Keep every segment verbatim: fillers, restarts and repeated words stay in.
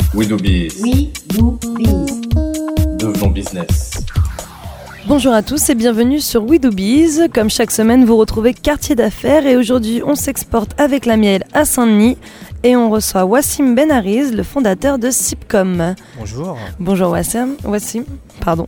We do biz. We do biz. Devenons business. Bonjour à tous et bienvenue sur We do Biz. Comme chaque semaine, vous retrouvez Quartier d'affaires et aujourd'hui, on s'exporte avec la miel à Saint-Denis et on reçoit Wassim Benariz, le fondateur de Sipcom. Bonjour. Bonjour Wassim. Wassim, pardon.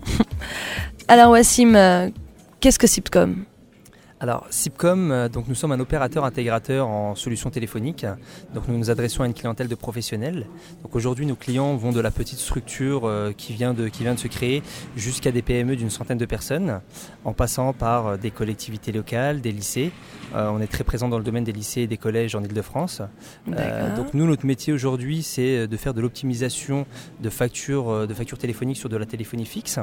Alors Wassim, euh, qu'est-ce que Sipcom ? Alors Sipcom, euh, donc nous sommes un opérateur intégrateur en solutions téléphoniques. Donc nous nous adressons à une clientèle de professionnels. Donc aujourd'hui, nos clients vont de la petite structure euh, qui vient de qui vient de se créer jusqu'à des P M E d'une centaine de personnes, en passant par euh, des collectivités locales, des lycées. Euh, on est très présent dans le domaine des lycées et des collèges en Ile-de-France. Euh, donc nous, notre métier aujourd'hui, c'est de faire de l'optimisation de factures de factures téléphoniques sur de la téléphonie fixe.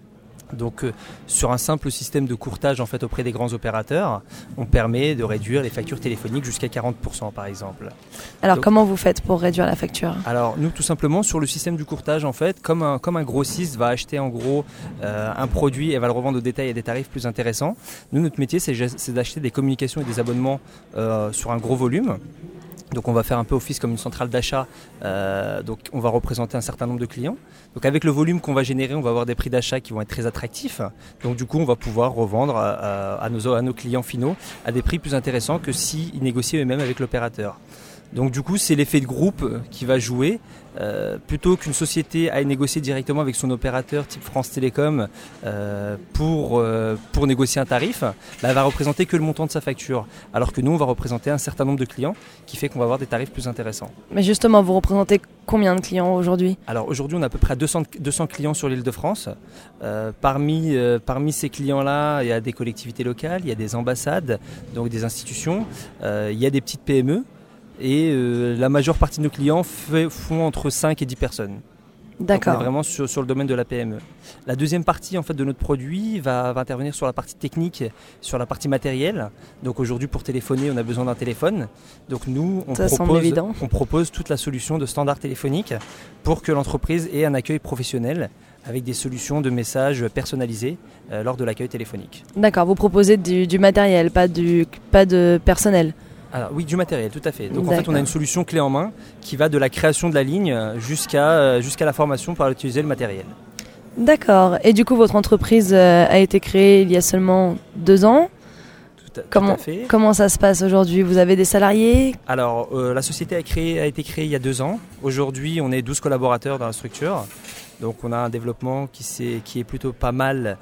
Donc euh, sur un simple système de courtage en fait auprès des grands opérateurs, on permet de réduire les factures téléphoniques jusqu'à quarante pour cent par exemple. Alors Donc, comment vous faites pour réduire la facture ? Alors nous tout simplement sur le système du courtage en fait, comme un, comme un grossiste va acheter en gros euh, un produit et va le revendre au détail à des tarifs plus intéressants, nous notre métier c'est, c'est d'acheter des communications et des abonnements euh, sur un gros volume. Donc on va faire un peu office comme une centrale d'achat, euh, donc on va représenter un certain nombre de clients. Donc avec le volume qu'on va générer, on va avoir des prix d'achat qui vont être très attractifs. Donc du coup on va pouvoir revendre à, à, à, nos, à nos clients finaux à des prix plus intéressants que s'ils négociaient eux-mêmes avec l'opérateur. Donc du coup c'est l'effet de groupe qui va jouer. Euh, plutôt qu'une société aille négocier directement avec son opérateur type France Télécom euh, pour, euh, pour négocier un tarif, bah, elle va représenter que le montant de sa facture. Alors que nous on va représenter un certain nombre de clients qui fait qu'on va avoir des tarifs plus intéressants. Mais justement, vous représentez combien de clients aujourd'hui ? Alors aujourd'hui on a à peu près deux cents, deux cents clients sur l'Île-de-France. Euh, parmi, euh, parmi ces clients-là, il y a des collectivités locales, il y a des ambassades, donc des institutions, euh, il y a des petites P M E. Et euh, la majeure partie de nos clients fait, font entre cinq et dix personnes. D'accord. Donc on est vraiment sur, sur le domaine de la P M E. La deuxième partie en fait, de notre produit va, va intervenir sur la partie technique, sur la partie matérielle. Donc aujourd'hui pour téléphoner, on a besoin d'un téléphone. Donc nous, on, Ça semble propose, évident. on propose toute la solution de standard téléphonique pour que l'entreprise ait un accueil professionnel avec des solutions de messages personnalisés euh, lors de l'accueil téléphonique. D'accord, vous proposez du, du matériel, pas, du, pas de personnel. Alors, oui, du matériel, tout à fait. Donc D'accord. en fait, on a une solution clé en main qui va de la création de la ligne jusqu'à, jusqu'à la formation pour utiliser le matériel. D'accord. Et du coup, votre entreprise euh, a été créée il y a seulement deux ans. Tout à, comment, tout à fait. Comment ça se passe aujourd'hui ? Vous avez des salariés ? Alors, euh, la société a, créé, a été créée il y a deux ans. Aujourd'hui, on est douze collaborateurs dans la structure. Donc on a un développement qui, s'est, qui est plutôt pas mal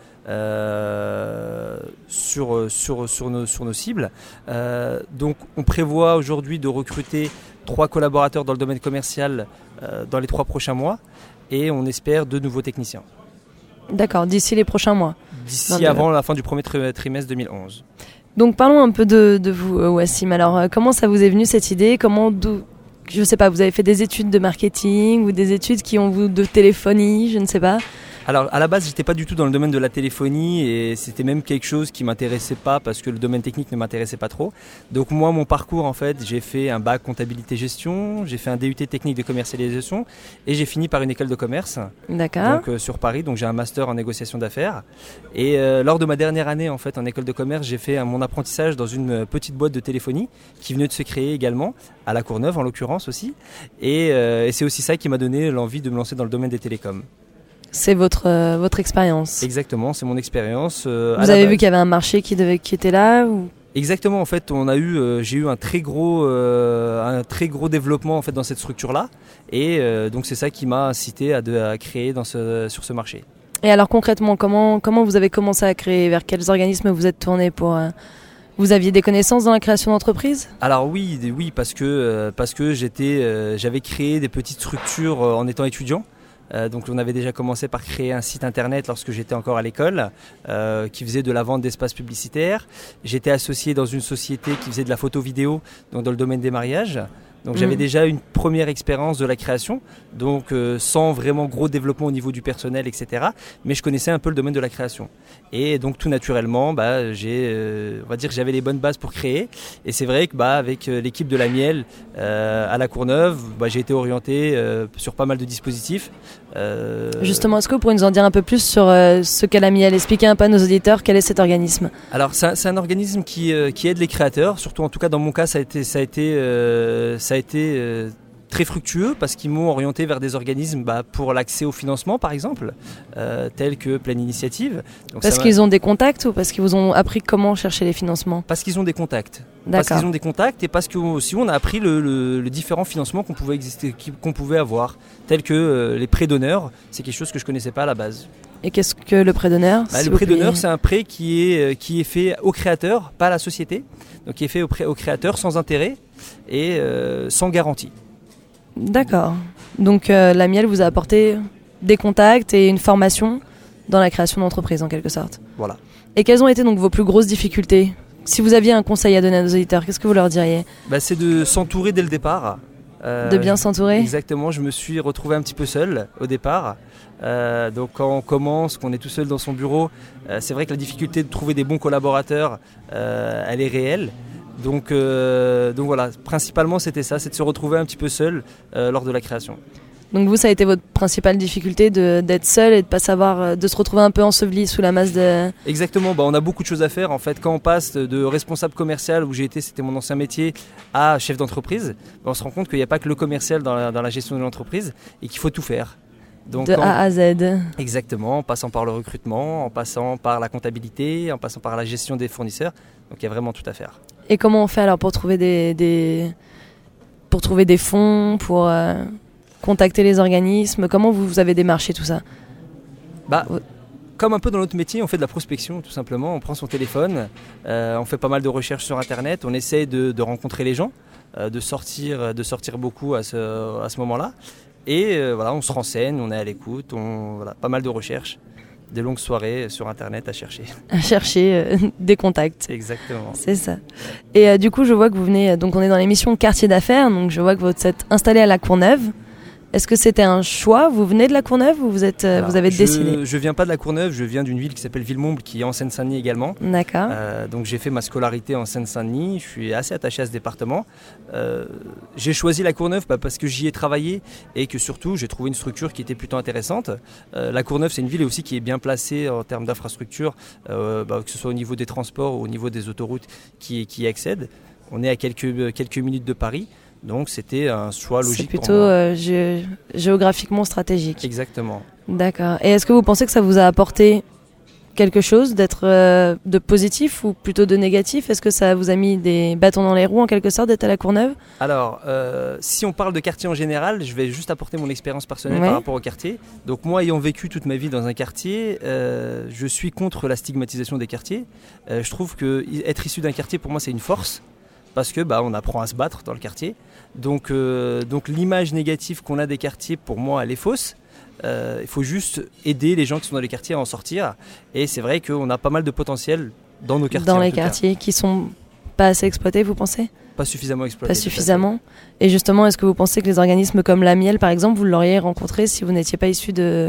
euh, sur, sur, sur, nos, sur nos cibles. Euh, donc on prévoit aujourd'hui de recruter trois collaborateurs dans le domaine commercial euh, dans les trois prochains mois et on espère deux nouveaux techniciens. D'accord, d'ici les prochains mois. D'ici le... avant la fin du premier trimestre deux mille onze. Donc parlons un peu de, de vous, Wassim. Alors euh, comment ça vous est venu cette idée ? Comment d'où... Je sais pas, vous avez fait des études de marketing ou des études qui ont vous de téléphonie, je ne sais pas. Alors à la base j'étais pas du tout dans le domaine de la téléphonie et c'était même quelque chose qui m'intéressait pas parce que le domaine technique ne m'intéressait pas trop. Donc moi mon parcours en fait j'ai fait un bac comptabilité gestion, j'ai fait un D U T technique de commercialisation et j'ai fini par une école de commerce. D'accord. Donc euh, sur Paris, donc j'ai un master en négociation d'affaires et euh, lors de ma dernière année en fait en école de commerce j'ai fait euh, mon apprentissage dans une petite boîte de téléphonie qui venait de se créer également à La Courneuve en l'occurrence aussi et, euh, et c'est aussi ça qui m'a donné l'envie de me lancer dans le domaine des télécoms. C'est votre, euh, votre expérience. Exactement, c'est mon expérience. Euh, Vous avez vu qu'il y avait un marché qui, devait, qui était là ou... Exactement, en fait, on a eu, euh, j'ai eu un très gros, euh, un très gros développement en fait dans cette structure-là, et euh, donc c'est ça qui m'a incité à, de, à créer dans ce, sur ce marché. Et alors concrètement, comment, comment vous avez commencé à créer ? Vers quels organismes vous êtes tourné pour euh... Vous aviez des connaissances dans la création d'entreprise ? Alors oui, oui, parce que euh, parce que j'étais, euh, j'avais créé des petites structures euh, en étant étudiant. Euh, donc on avait déjà commencé par créer un site internet lorsque j'étais encore à l'école euh, qui faisait de la vente d'espaces publicitaires. J'étais associé dans une société qui faisait de la photo vidéo donc dans le domaine des mariages. Donc mmh. j'avais déjà une première expérience de la création, donc euh, sans vraiment gros développement au niveau du personnel, et cetera. Mais je connaissais un peu le domaine de la création. Et donc tout naturellement, bah, j'ai, euh, on va dire que j'avais les bonnes bases pour créer. Et c'est vrai que bah, avec euh, l'équipe de la Miel euh, à La Courneuve, bah, j'ai été orienté euh, sur pas mal de dispositifs. Euh... Justement, est-ce que vous pourriez nous en dire un peu plus sur euh, ce qu'est la Miel ? Expliquer un peu à nos auditeurs quel est cet organisme. Alors c'est un, c'est un organisme qui, euh, qui aide les créateurs, surtout en tout cas dans mon cas ça a été, ça a été, euh, ça a été euh, très fructueux parce qu'ils m'ont orienté vers des organismes bah, pour l'accès au financement par exemple, euh, tels que Pleine Initiative. Donc, parce qu'ils ont des contacts ou parce qu'ils vous ont appris comment chercher les financements ? Parce qu'ils ont des contacts. D'accord. Parce qu'ils ont des contacts et parce que aussi on a appris le, le, le différents financements qu'on pouvait, exister, qu'on pouvait avoir, tels que euh, les prêts d'honneur. C'est quelque chose que je ne connaissais pas à la base. Et qu'est-ce que le prêt d'honneur ? bah, Le prêt d'honneur, c'est un prêt qui est, qui est fait au créateur, pas à la société. Donc qui est fait au, prêt, au créateur sans intérêt et euh, sans garantie. D'accord. Donc euh, la Miel vous a apporté des contacts et une formation dans la création d'entreprise en quelque sorte. Voilà. Et quelles ont été donc vos plus grosses difficultés ? Si vous aviez un conseil à donner à nos auditeurs, qu'est-ce que vous leur diriez ? bah, C'est de s'entourer dès le départ. Euh, de bien s'entourer ? Exactement, je me suis retrouvé un petit peu seul au départ. Euh, donc quand on commence, qu'on est tout seul dans son bureau, euh, c'est vrai que la difficulté de trouver des bons collaborateurs, euh, elle est réelle. Donc, euh, donc voilà, principalement c'était ça, c'est de se retrouver un petit peu seul euh, lors de la création. Donc vous, ça a été votre principale difficulté de, d'être seul et de pas savoir, de se retrouver un peu enseveli sous la masse de... Exactement, bah on a beaucoup de choses à faire en fait. Quand on passe de responsable commercial, où j'ai été, c'était mon ancien métier, à chef d'entreprise, bah on se rend compte qu'il n'y a pas que le commercial dans la, dans la gestion de l'entreprise et qu'il faut tout faire. Donc, de A à Z. Exactement, en passant par le recrutement, en passant par la comptabilité, en passant par la gestion des fournisseurs. Donc il y a vraiment tout à faire. Et comment on fait alors pour trouver des, des, pour trouver des fonds, pour euh, contacter les organismes ? Comment vous, vous avez démarché tout ça ? bah, Comme un peu dans notre métier, on fait de la prospection tout simplement. On prend son téléphone, euh, on fait pas mal de recherches sur Internet, on essaie de, de rencontrer les gens, euh, de, sortir, de sortir beaucoup à ce, à ce moment-là. Et euh, voilà, on se renseigne, on est à l'écoute, on, voilà, pas mal de recherches, des longues soirées sur Internet à chercher. À chercher euh, des contacts. Exactement. C'est ça. Et euh, du coup, je vois que vous venez, donc on est dans l'émission Quartier d'affaires, donc je vois que vous êtes installé à La Courneuve. Est-ce que c'était un choix ? Vous venez de La Courneuve ou vous, êtes, Alors, vous avez je, décidé ? Je viens pas de La Courneuve, je viens d'une ville qui s'appelle Villemomble, qui est en Seine-Saint-Denis également. D'accord. Euh, donc j'ai fait ma scolarité en Seine-Saint-Denis, je suis assez attaché à ce département. Euh, j'ai choisi La Courneuve bah, parce que j'y ai travaillé et que surtout j'ai trouvé une structure qui était plutôt intéressante. Euh, La Courneuve, c'est une ville aussi qui est bien placée en termes d'infrastructure, euh, bah, que ce soit au niveau des transports ou au niveau des autoroutes qui, qui y accèdent. On est à quelques, quelques minutes de Paris. Donc c'était un choix logique. C'est plutôt euh, gé- géographiquement stratégique. Exactement. D'accord. Et est-ce que vous pensez que ça vous a apporté quelque chose d'être euh, de positif ou plutôt de négatif ? Est-ce que ça vous a mis des bâtons dans les roues en quelque sorte d'être à La Courneuve ? Alors, euh, si on parle de quartier en général, je vais juste apporter mon expérience personnelle ouais. par rapport au quartier. Donc moi, ayant vécu toute ma vie dans un quartier, euh, je suis contre la stigmatisation des quartiers. Euh, je trouve que être issu d'un quartier, pour moi, c'est une force. Parce que bah, on apprend à se battre dans le quartier. Donc, euh, donc l'image négative qu'on a des quartiers, pour moi, elle est fausse. Euh, il faut juste aider les gens qui sont dans les quartiers à en sortir. Et c'est vrai qu'on a pas mal de potentiel dans nos quartiers. Dans les quartiers cas. Qui sont pas assez exploités, vous pensez ? Pas suffisamment exploités. Pas suffisamment. Et justement, est-ce que vous pensez que les organismes comme la Miel, par exemple, vous l'auriez rencontré si vous n'étiez pas issu de...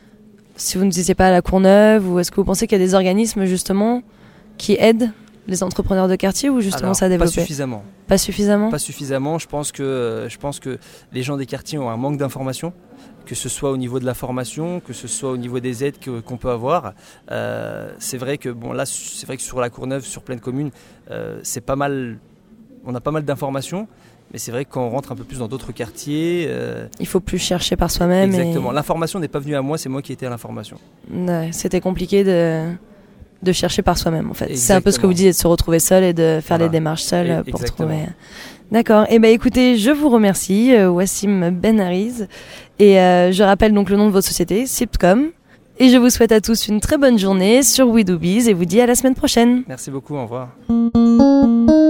Si vous n'étiez pas à La Courneuve ? Ou est-ce que vous pensez qu'il y a des organismes, justement, qui aident les entrepreneurs de quartier ou justement Alors, ça a développé ? Pas suffisamment. Pas suffisamment ? Pas suffisamment. Je pense que, je pense que les gens des quartiers ont un manque d'information, que ce soit au niveau de la formation, que ce soit au niveau des aides que, qu'on peut avoir. Euh, c'est vrai que bon là, c'est vrai que sur La Courneuve, sur Pleine Commune, euh, c'est pas mal. On a pas mal d'informations. Mais c'est vrai que quand on rentre un peu plus dans d'autres quartiers... Euh, il faut plus chercher par soi-même. Exactement. Et... L'information n'est pas venue à moi, c'est moi qui étais à l'information. Ouais, c'était compliqué de... de chercher par soi-même en fait. Exactement. C'est un peu ce que vous disiez, de se retrouver seul et de faire voilà. les démarches seul et pour exactement. trouver. D'accord. Et eh ben écoutez, je vous remercie, euh, Wassim Benariz, et euh, je rappelle donc le nom de votre société, Siptcom. Et je vous souhaite à tous une très bonne journée sur We Do Biz et vous dis à la semaine prochaine. Merci beaucoup, au revoir.